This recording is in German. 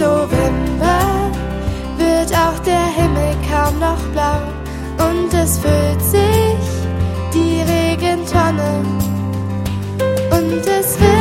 November wird auch der Himmel kaum noch blau und es füllt sich die Regentonne und es wird